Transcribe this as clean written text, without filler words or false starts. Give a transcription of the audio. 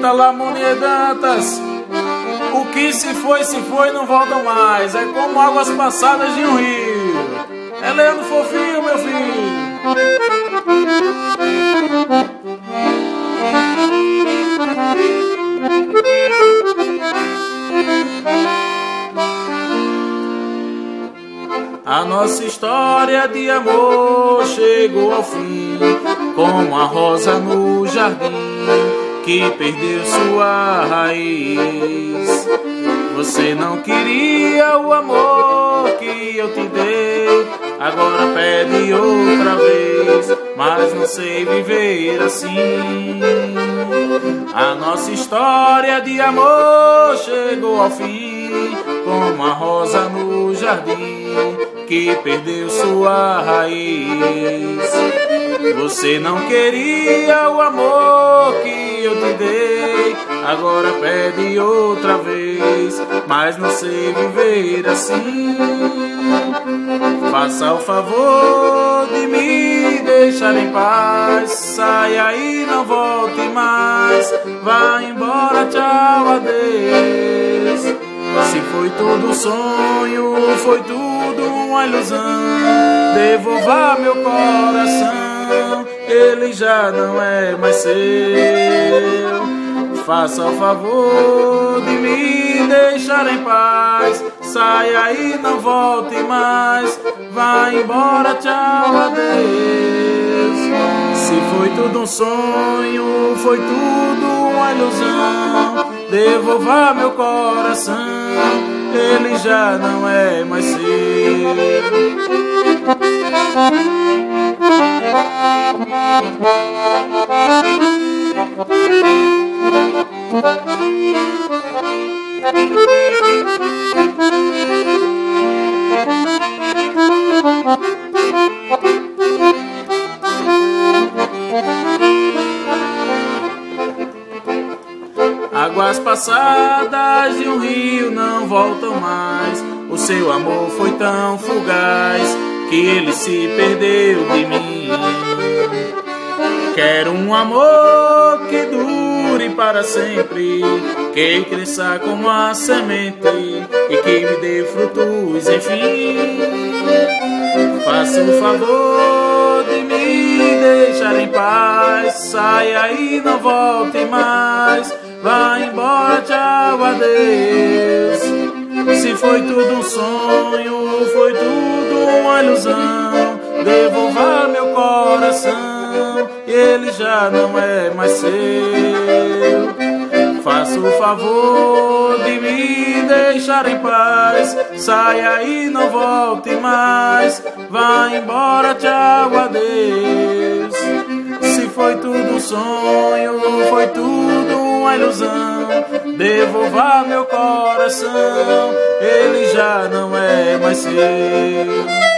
Linda Lamonie Dantas. O que se foi, não volta mais. É como águas passadas de um rio. É Leandro Fofinho, meu filho. A nossa história de amor chegou ao fim, como a rosa no jardim que perdeu sua raiz. Você não queria o amor que eu te dei, agora pede outra vez, mas não sei viver assim. A nossa história de amor chegou ao fim, como a rosa no jardim que perdeu sua raiz. Você não queria o amor que eu te dei, agora pede outra vez, mas não sei viver assim. Faça o favor de me deixar em paz, saia e não volte mais, vá embora, tchau, adeus. Se foi tudo sonho, foi tudo uma ilusão, devolva meu coração, ele já não é mais seu. Faça o favor de me deixar em paz, saia e não volte mais, vá embora, tchau, adeus. Se foi tudo um sonho, foi tudo uma ilusão, devolva meu coração, ele já não é mais seu. Águas passadas de um rio não voltam mais, o seu amor foi tão fugaz que ele se perdeu de mim. Quero um amor que dure para sempre, que cresça como a semente e que me dê frutos, enfim. Faça o favor de me deixar em paz, saia e não volte mais, vá embora, tchau, adeus. Se foi tudo um sonho, foi tudo uma ilusão, devolva meu coração, ele já não é mais seu. Faça o favor de me deixar em paz, saia e não volte mais, vá embora, tchau, adeus. Se foi tudo um sonho, foi tudo uma ilusão, devolva meu coração, ele já não é mais seu.